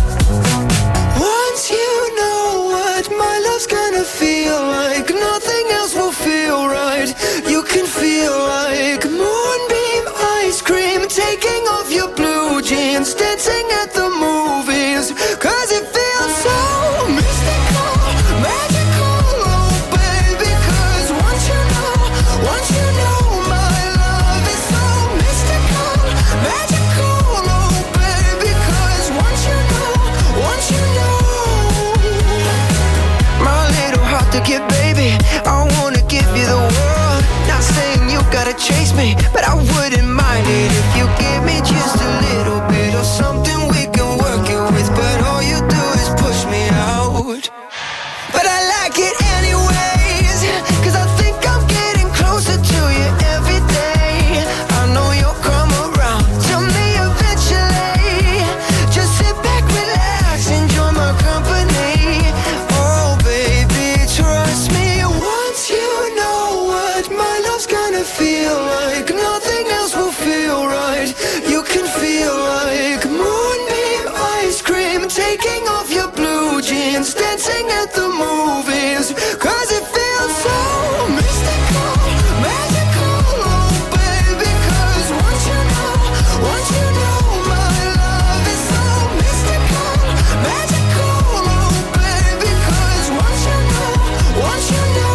Speaker 5: Once you know what my love's gonna feel like, nothing else will feel right. You can feel like moonbeam ice cream, taking off your blue jeans, dancing at the movies, cause it feels so mystical, magical, oh baby, cause once you know, once you know my love is so mystical, magical, oh baby, cause once you know, once you know, my little heart to get, baby, I wanna give you the world, not saying you gotta chase me, but I wouldn't mind it if you give me just a little bit of something we can work it with, but all you do is push me out. But I like it anyways, cause I think I'm getting closer to you every day. I know you'll come around to me eventually. Just sit back, relax, enjoy my company. Oh baby, trust me, once you know what my love's gonna feel like, nothing else will feel right. You can feel like moonbeam ice cream, taking off your blue jeans, dancing at the movies, cause it feels so mystical, magical, oh baby, cause once you know, once you know my love is so mystical, magical, oh baby, cause once you know, once you know.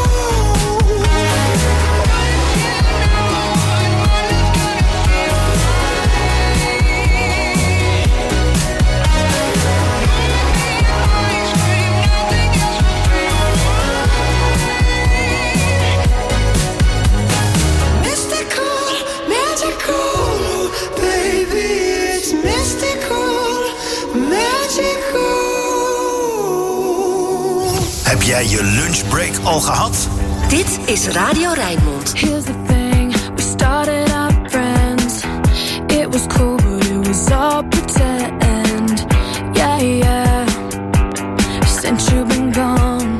Speaker 3: Heb jij je lunchbreak al gehad?
Speaker 4: Dit is Radio Rijnmond.
Speaker 2: Here's the thing, we started out friends. It was cool, but it was all pretend. Yeah, yeah, since you've been gone.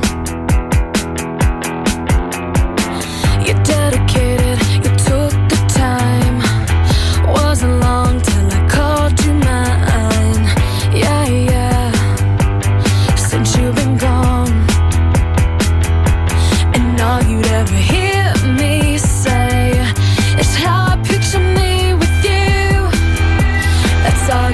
Speaker 2: You're dedicated, you took the time. Wasn't long till I called you mine. Yeah, yeah, since you've been gone. And all you'd ever hear me say is how I picture me with you. That's all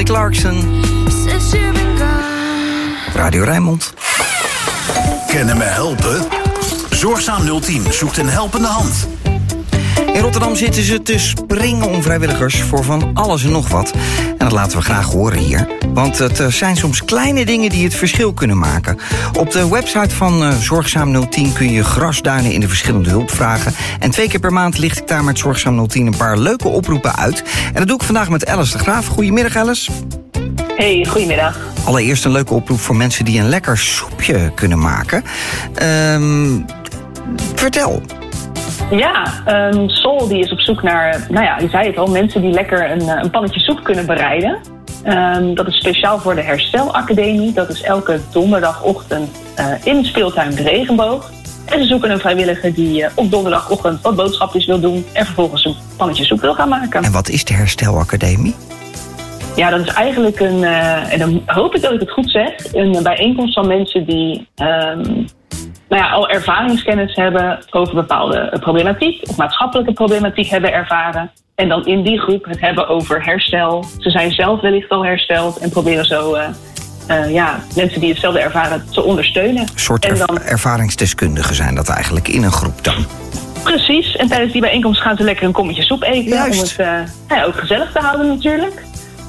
Speaker 6: Clarkson. Radio Rijnmond.
Speaker 3: Kennen me helpen? Zorgzaam nul tien zoekt een helpende hand.
Speaker 6: In Rotterdam zitten ze te springen om vrijwilligers voor van alles en nog wat. En dat laten we graag horen hier. Want het zijn soms kleine dingen die het verschil kunnen maken. Op de website van uh, Zorgzaam nul tien kun je grasduinen in de verschillende hulpvragen. En twee keer per maand licht ik daar met Zorgzaam nul tien een paar leuke oproepen uit. En dat doe ik vandaag met Alice de Graaf. Goedemiddag, Alice.
Speaker 7: Hey, goedemiddag.
Speaker 6: Allereerst een leuke oproep voor mensen die een lekker soepje kunnen maken. Um, vertel.
Speaker 7: Ja, um, Sol die is op zoek naar, nou ja, je zei het al, mensen die lekker een, een pannetje soep kunnen bereiden. Um, dat is speciaal voor de Herstelacademie. Dat is elke donderdagochtend uh, in de speeltuin De Regenboog. En ze zoeken een vrijwilliger die uh, op donderdagochtend wat boodschapjes wil doen en vervolgens een pannetje soep wil gaan maken.
Speaker 6: En wat is de Herstelacademie?
Speaker 7: Ja, dat is eigenlijk een, uh, en dan hoop ik dat ik het goed zeg, een bijeenkomst van mensen die um, nou ja, al ervaringskennis hebben over bepaalde problematiek of maatschappelijke problematiek hebben ervaren. En dan in die groep het hebben over herstel. Ze zijn zelf wellicht al hersteld en proberen zo uh, uh, ja, mensen die hetzelfde ervaren te ondersteunen.
Speaker 6: Een soort
Speaker 7: en dan,
Speaker 6: ervaringsdeskundigen zijn dat eigenlijk in een groep dan.
Speaker 7: Precies, en tijdens die bijeenkomst gaan ze lekker een kommetje soep eten. Juist. Om het uh, ja, ook gezellig te houden natuurlijk.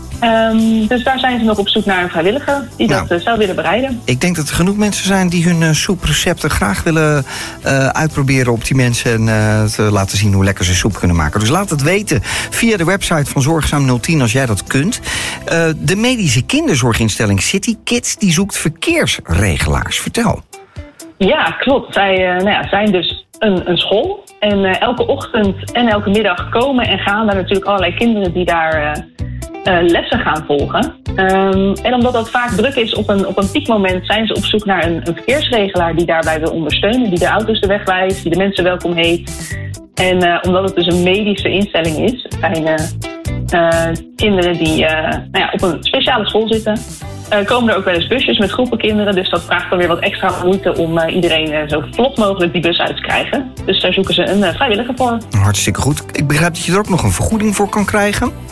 Speaker 7: Um, dus daar zijn ze nog op zoek naar een vrijwilliger die nou, dat uh, zou willen bereiden.
Speaker 6: Ik denk dat er genoeg mensen zijn die hun uh, soeprecepten graag willen uh, uitproberen op die mensen en uh, te laten zien hoe lekker ze soep kunnen maken. Dus laat het weten via de website van Zorgzaam nul tien als jij dat kunt. Uh, de medische kinderzorginstelling City Kids die zoekt verkeersregelaars. Vertel.
Speaker 7: Ja, klopt. Zij uh, nou ja, zijn dus een, een school en uh, elke ochtend en elke middag komen en gaan daar natuurlijk allerlei kinderen die daar Uh, Uh, lessen gaan volgen. Um, en omdat dat vaak druk is op een, op een piekmoment, zijn ze op zoek naar een, een verkeersregelaar die daarbij wil ondersteunen, die de auto's de weg wijst, die de mensen welkom heet. En uh, omdat het dus een medische instelling is, zijn uh, uh, kinderen die uh, nou ja, op een speciale school zitten. Uh, komen er ook wel eens busjes met groepen kinderen, dus dat vraagt dan weer wat extra moeite om uh, iedereen uh, zo vlot mogelijk die bus uit te krijgen. Dus daar zoeken ze een uh, vrijwilliger voor.
Speaker 6: Hartstikke goed. Ik begrijp dat je er ook nog een vergoeding voor kan krijgen.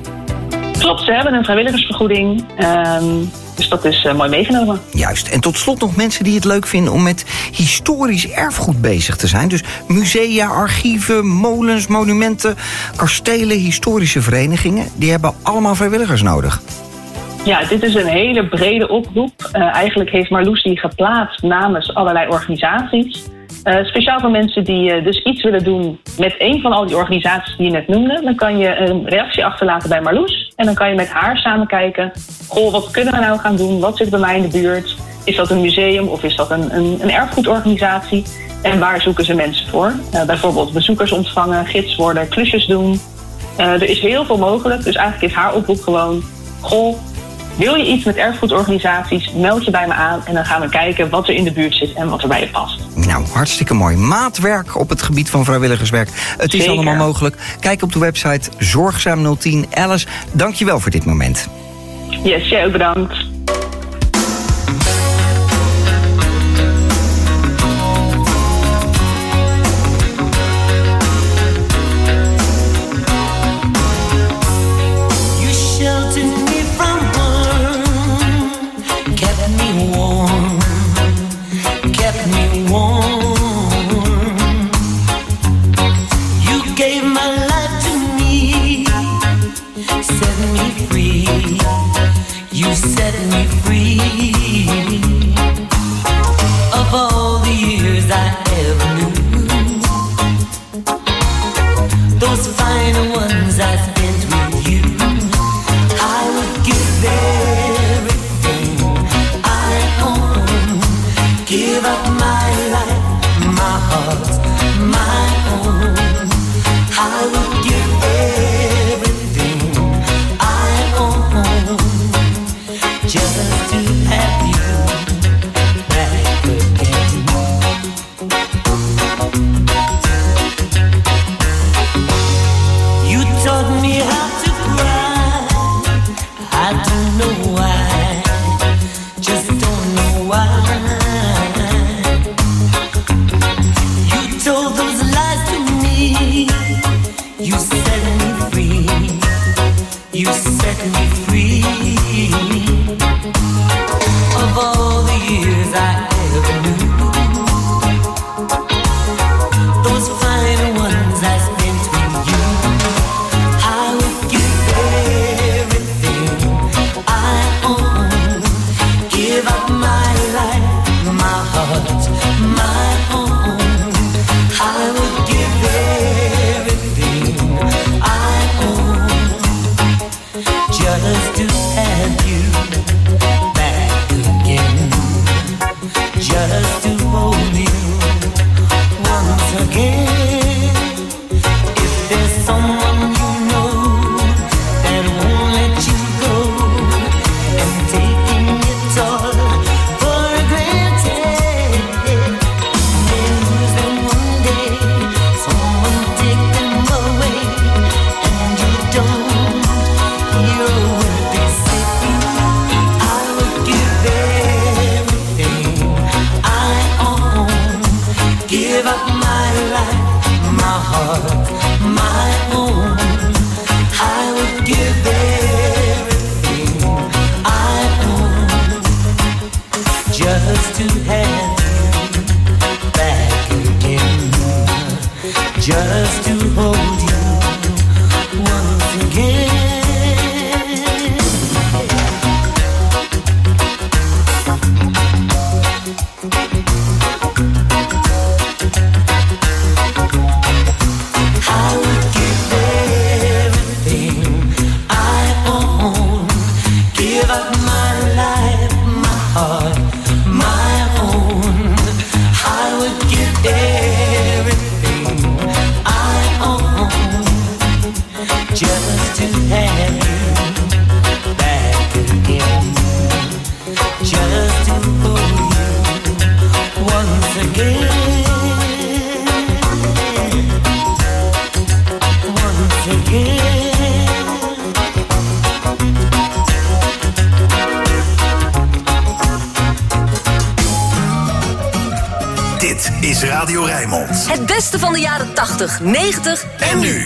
Speaker 7: Klopt, ze hebben een vrijwilligersvergoeding. Um, dus dat is uh, mooi meegenomen.
Speaker 6: Juist. En tot slot nog mensen die het leuk vinden om met historisch erfgoed bezig te zijn. Dus musea, archieven, molens, monumenten, kastelen, historische verenigingen. Die hebben allemaal vrijwilligers nodig.
Speaker 7: Ja, dit is een hele brede oproep. Uh, eigenlijk heeft Marloes die geplaatst namens allerlei organisaties. Uh, speciaal voor mensen die uh, dus iets willen doen met een van al die organisaties die je net noemde. Dan kan je een reactie achterlaten bij Marloes. En dan kan je met haar samen kijken. Goh, wat kunnen we nou gaan doen? Wat zit bij mij in de buurt? Is dat een museum of is dat een, een, een erfgoedorganisatie? En waar zoeken ze mensen voor? Uh, bijvoorbeeld bezoekers ontvangen, gids worden, klusjes doen. Uh, er is heel veel mogelijk. Dus eigenlijk is haar oproep gewoon: goh, wil je iets met erfgoedorganisaties, meld je bij me aan en dan gaan we kijken wat er in de buurt zit en wat er bij je past.
Speaker 6: Nou, hartstikke mooi. Maatwerk op het gebied van vrijwilligerswerk. Het is Zeker. allemaal mogelijk. Kijk op de website Zorgzaam nul tien. Alice, dank je wel voor dit moment.
Speaker 7: Yes, jij ook bedankt.
Speaker 2: You set me free. to have you back again, just to hold you once again. I would give everything I own, give up my life, my heart, my own. I would give everything I own just to have you back again, just to hold you once again.
Speaker 3: Dit is Radio Rijnmond.
Speaker 4: Het beste van de jaren tachtig, negentig en nu.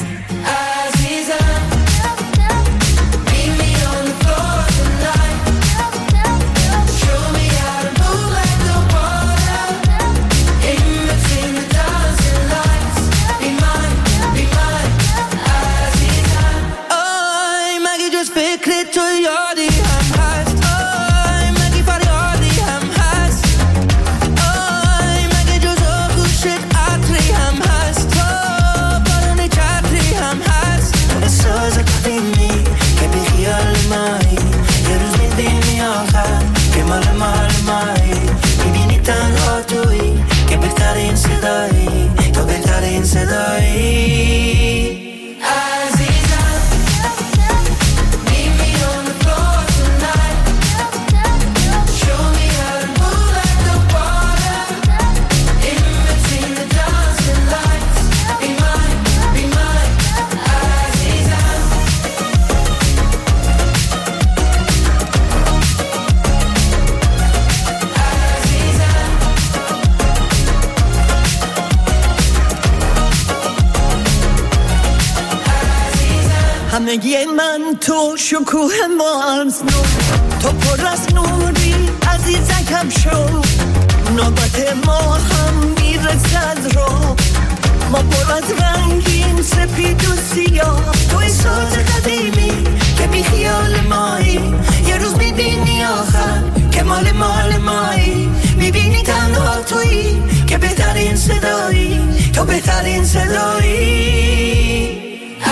Speaker 2: همه من تو شکوه ماست تو پر از نوری عزیزکم شو نوبت ما هم میرسد رو ما پر از رنگیم سپید و سیاه توی ساز قدیمی که بی خیال مایی یه روز میبینی آخر که مال مال مایی میبینی تنها تویی که بهترین صدایی تو بهترین صدایی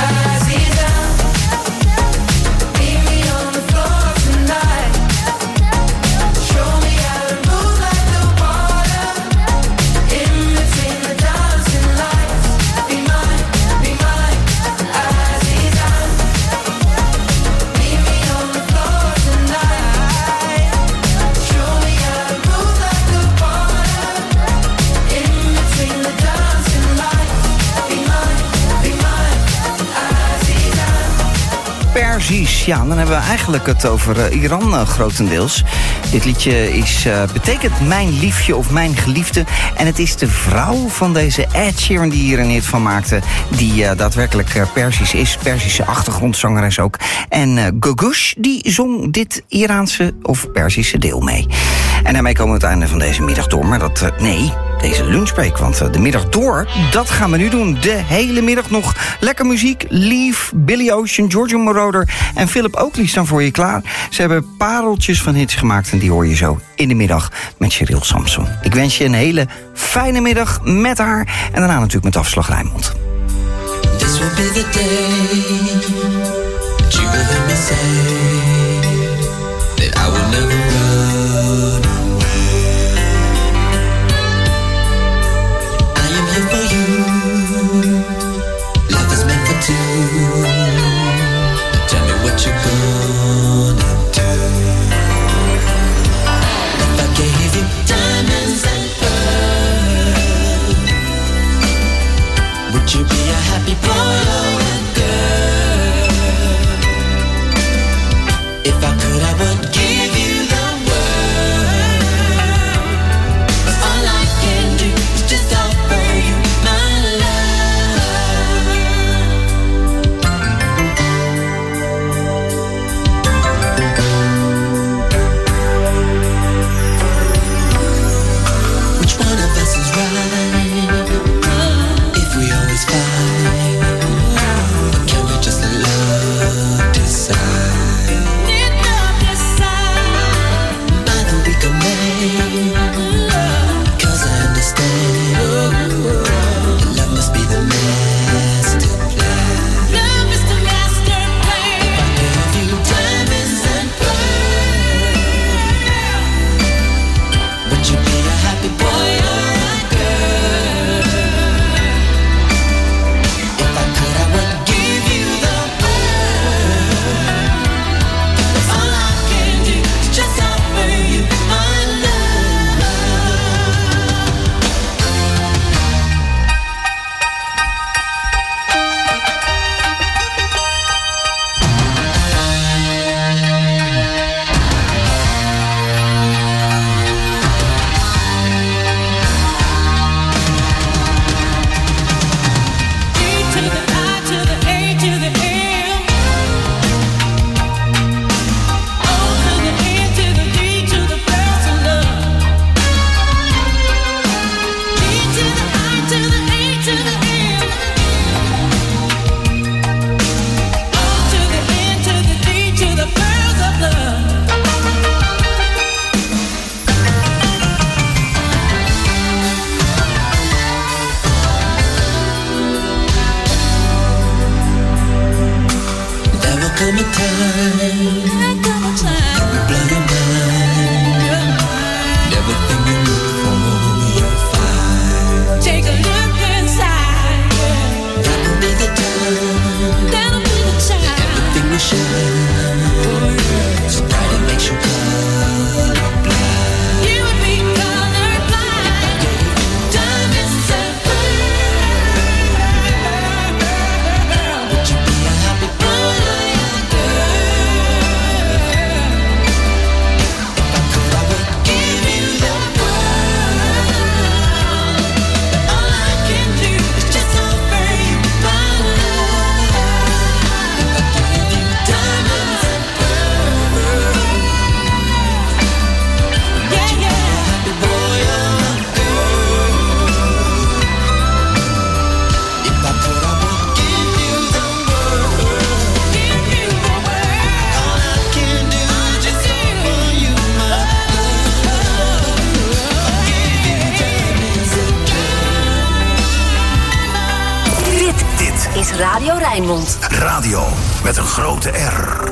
Speaker 6: Perzisch, ja, dan hebben we eigenlijk het over uh, Iran uh, grotendeels. Dit liedje is, uh, betekent mijn liefje of mijn geliefde. En het is de vrouw van deze Ed Sheeran die hier een hit van maakte. Die uh, daadwerkelijk uh, Perzisch is, Perzische achtergrondzangeres ook. En uh, Gogush die zong dit Iraanse of Perzische deel mee. En daarmee komen we het einde van deze middag door. Maar dat, uh, nee, deze lunchbreak, want uh, de middag door, dat gaan we nu doen. De hele middag nog lekker muziek. Leaf, Billy Ocean, Giorgio Moroder en Philip Oakley staan voor je klaar. Ze hebben pareltjes van hits gemaakt en die hoor je zo in de middag met Cheryl Samson. Ik wens je een hele fijne middag met haar en daarna natuurlijk met Afslag Rijnmond.
Speaker 2: This will be the day that you will hear me say that I will never run away. I am here for you. Love is meant for two. Tell me what you're gonna do. If I gave you diamonds and pearls, would you be a happy boy or a girl?
Speaker 4: is Radio Rijnmond.
Speaker 3: Radio met een grote R.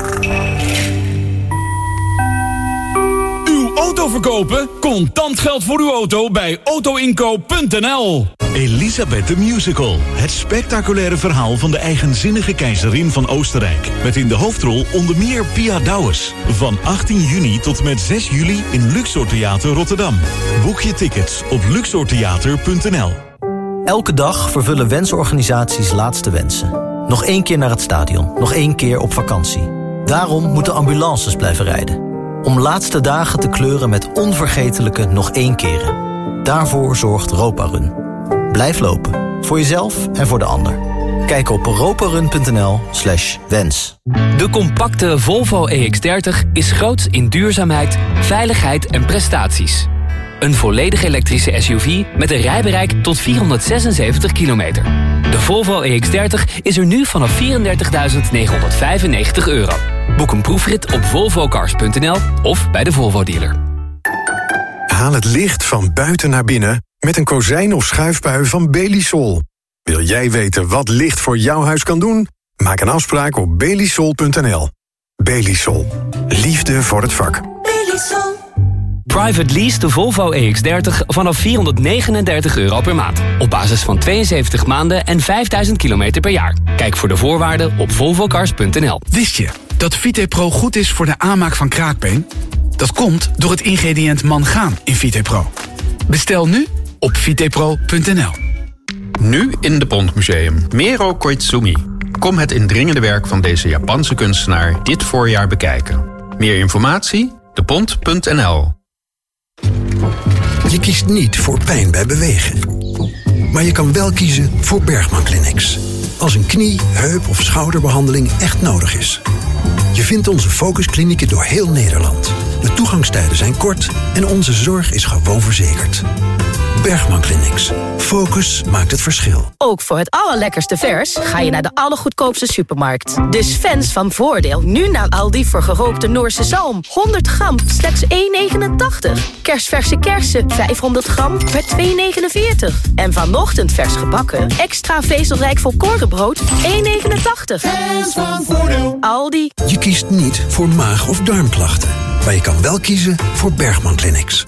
Speaker 9: Uw auto verkopen? Contant geld voor uw auto bij autoinkoop punt n l.
Speaker 11: Elisabeth the Musical. Het spectaculaire verhaal van de eigenzinnige keizerin van Oostenrijk. Met in de hoofdrol onder meer Pia Douwes. Van achttien juni tot met zes juli in Luxor Theater Rotterdam. Boek je tickets op luxor theater punt n l.
Speaker 12: Elke dag vervullen wensorganisaties laatste wensen. Nog één keer naar het stadion. Nog één keer op vakantie. Daarom moeten ambulances blijven rijden. Om laatste dagen te kleuren met onvergetelijke nog één keren. Daarvoor zorgt Roparun. Blijf lopen. Voor jezelf en voor de ander. Kijk op roparun punt n l slash wens.
Speaker 24: De compacte Volvo E X dertig is groots in duurzaamheid, veiligheid en prestaties. Een volledig elektrische S U V met een rijbereik tot vierhonderdzesenzeventig kilometer. De Volvo E X dertig is er nu vanaf vierendertigduizend negenhonderdvijfennegentig euro. Boek een proefrit op volvo cars punt n l of bij de Volvo dealer.
Speaker 25: Haal het licht van buiten naar binnen met een kozijn of schuifpui van Belisol. Wil jij weten wat licht voor jouw huis kan doen? Maak een afspraak op belisol punt n l. Belisol. Liefde voor het vak.
Speaker 2: Belisol.
Speaker 24: Private lease de Volvo E X dertig vanaf vierhonderdnegenendertig euro per maand. Op basis van tweeënzeventig maanden en vijfduizend kilometer per jaar. Kijk voor de voorwaarden op volvo cars punt n l.
Speaker 9: Wist je dat VitePro goed is voor de aanmaak van kraakbeen? Dat komt door het ingrediënt mangaan in VitePro. Bestel nu op vitepro punt n l.
Speaker 26: Nu in de Pondmuseum. Mero Koizumi. Kom het indringende werk van deze Japanse kunstenaar dit voorjaar bekijken. Meer informatie? de pont punt n l.
Speaker 27: Je kiest niet voor pijn bij bewegen. Maar je kan wel kiezen voor Bergman Clinics. Als een knie, heup of schouderbehandeling echt nodig is. Je vindt onze focusklinieken door heel Nederland. De toegangstijden zijn kort en onze zorg is gewoon verzekerd. Bergman Clinics. Focus maakt het verschil.
Speaker 28: Ook voor het allerlekkerste vers ga je naar de allergoedkoopste supermarkt. Dus fans van Voordeel nu naar Aldi voor gerookte Noorse zalm. honderd gram, slechts één negenentachtig. Kersverse kersen, vijfhonderd gram, per twee negenenveertig. En vanochtend vers gebakken, extra vezelrijk volkorenbrood, één negenentachtig.
Speaker 27: Fans van Voordeel.
Speaker 28: Aldi.
Speaker 27: Je kiest niet voor maag- of darmklachten. Maar je kan wel kiezen voor Bergman Clinics.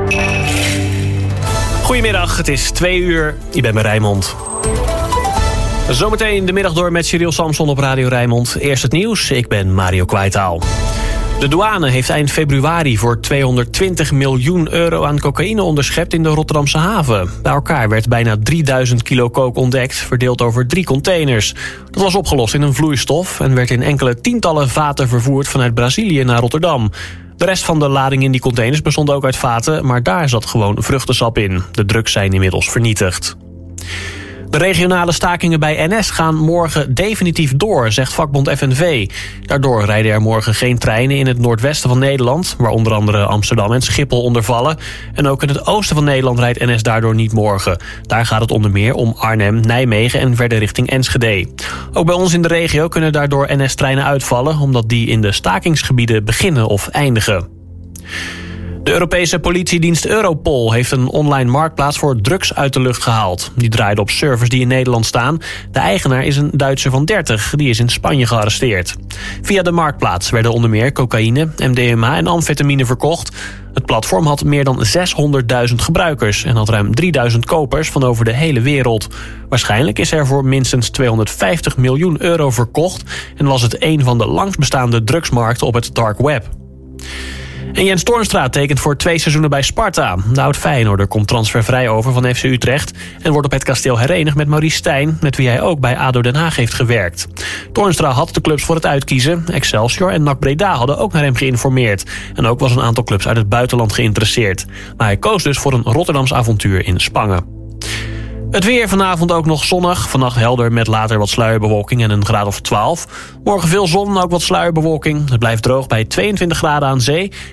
Speaker 1: Goedemiddag, het is twee uur. Ik ben bij Rijnmond. Zometeen de middag door met Cyril Samson op Radio Rijnmond. Eerst het nieuws, ik ben Mario Kwijtaal. De douane heeft eind februari voor tweehonderdtwintig miljoen euro aan cocaïne onderschept in de Rotterdamse haven. Bij elkaar werd bijna drieduizend kilo coke ontdekt, verdeeld over drie containers. Dat was opgelost in een vloeistof en werd in enkele tientallen vaten vervoerd vanuit Brazilië naar Rotterdam. De rest van de lading in die containers bestond ook uit vaten, maar daar zat gewoon vruchtensap in. De drugs zijn inmiddels vernietigd. De regionale stakingen bij N S gaan morgen definitief door, zegt vakbond F N V. Daardoor rijden er morgen geen treinen in het noordwesten van Nederland, waar onder andere Amsterdam en Schiphol onder vallen. En ook in het oosten van Nederland rijdt N S daardoor niet morgen. Daar gaat het onder meer om Arnhem, Nijmegen en verder richting Enschede. Ook bij ons in de regio kunnen daardoor N S-treinen uitvallen, omdat die in de stakingsgebieden beginnen of eindigen. De Europese politiedienst Europol heeft een online marktplaats voor drugs uit de lucht gehaald. Die draaide op servers die in Nederland staan. De eigenaar is een Duitser van dertig, die is in Spanje gearresteerd. Via de marktplaats werden onder meer cocaïne, M D M A en amfetamine verkocht. Het platform had meer dan zeshonderdduizend gebruikers en had ruim drieduizend kopers van over de hele wereld. Waarschijnlijk is er voor minstens tweehonderdvijftig miljoen euro verkocht en was het een van de langstbestaande drugsmarkten op het dark web. En Jens Toornstra tekent voor twee seizoenen bij Sparta. De oud-Feyenoorder komt transfervrij over van F C Utrecht en wordt op het kasteel herenigd met Maurice Stijn, met wie hij ook bij A D O Den Haag heeft gewerkt. Toornstra had de clubs voor het uitkiezen. Excelsior en N A C Breda hadden ook naar hem geïnformeerd. En ook was een aantal clubs uit het buitenland geïnteresseerd. Maar hij koos dus voor een Rotterdams avontuur in Spangen. Het weer vanavond ook nog zonnig. Vannacht helder met later wat sluierbewolking en een graad of twaalf. Morgen veel zon, ook wat sluierbewolking. Het blijft droog bij tweeëntwintig graden aan zee